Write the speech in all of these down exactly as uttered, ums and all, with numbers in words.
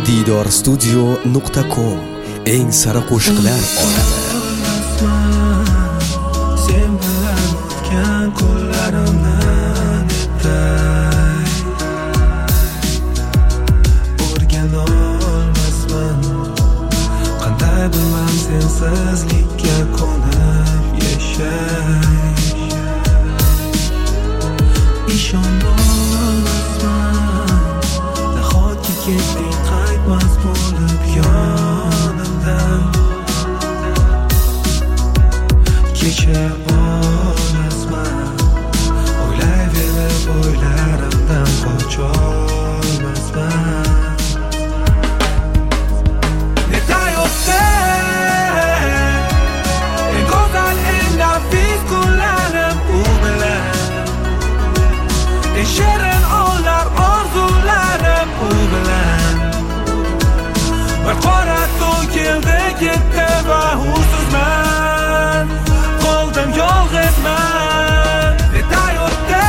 Didor studio nuqta com eng sara qo'shiqlar olami. Sen bilan o'tgan kunlarimdan etay, o'rgana olmasman. Qanday bilmam sensizlikka ko'nib yashay. Ishonolmasman, nahotki ketding qaytmas bo'lib yonimdan. Kecha olmasman, o'ylayverib o'ylarimdan qocholmasman. Netay o'tdi eng go'zal, eng nafis kunlarim u bilan. Eng shirin onlar, orzularim u bilan. Bir qora to'kildi ketdi va husizman, qoldim yolg'izman. Netay o'tdi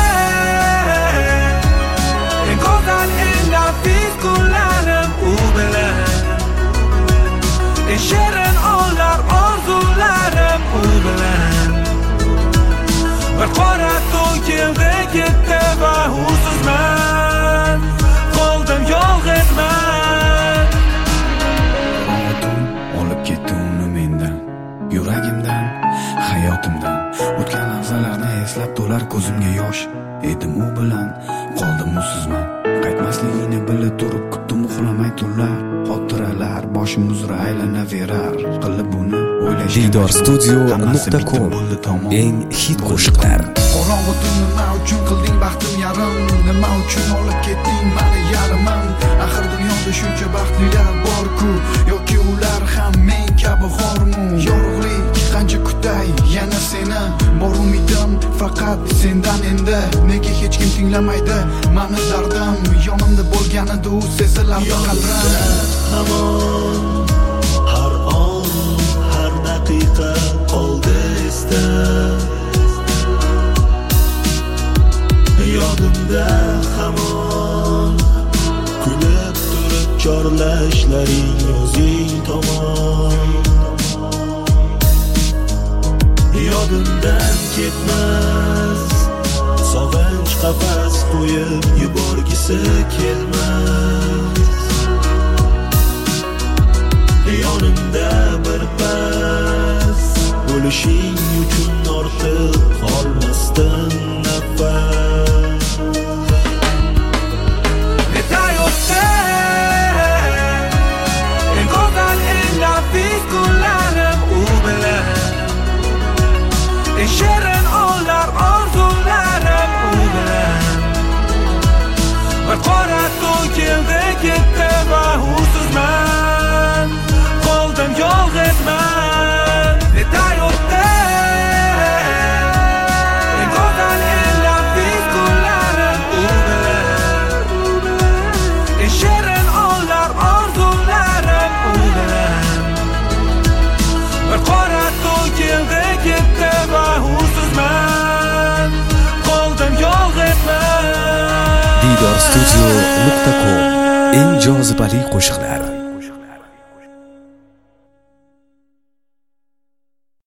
eng go'zal, eng nafis kunlarim u bilan. Eng shirin onlar, orzularim u bilan. Bir qora to'kildi ketdi va husizman, qoldim yolg'izman. Hayotim olib ketdi uni mendan, yuragimdan, hayotimdan. O'tgan lahzalarni eslab to'lar ko'zimga yosh. Edim u bilan, qoldim usizman. Qaytmasligini bilib turib kutdim uxlamay tunlar. Xotiralar boshim uzra aylanaverar. Qilib buni o'ylashga Didor studio nuqta com eng hit qo'shiqlar. Qorong'u tunni nima uchun qilding baxtim yarim? Nima uchun olib ketding meni yarimim? Axir dunyoda shuncha baxtlilar bor-ku, yoki ular ham men kabi xormi? Yorug'lik qancha kutay yana seni, bor umidim faqat sendan endi. Nega hech kim tinglamaydi meni dardim? Yonimda bo'lganida u sezilardi qadrim. Hamon har on, har daqiqa qoldi esda. Yodimda hamon kulib turib chorlashlaring o'zing tomon. Yodimdan ketmas, sog'inch qafas qo'yib yuborgisi kelmas. Yonimda bir pas bo'lishing uchun ortiq qolmasdan nafas. Netay o'tdi eng go'zal, eng nafis kunlarim u bilan. Eng shirin onlar, orzularim u bilan. Bir qora to'kildi ketdi va husizman, qoldim yolg'izman. Netay o'tdi eng go'zal, eng nafis kunlarim u bilan. Eng shirin onlar, orzularim u bilan. Bir qora to'kildi ketdi va husizman, qoldim yolg'izman. Didor studio nuqta com eng jozibali qo'shiqlar.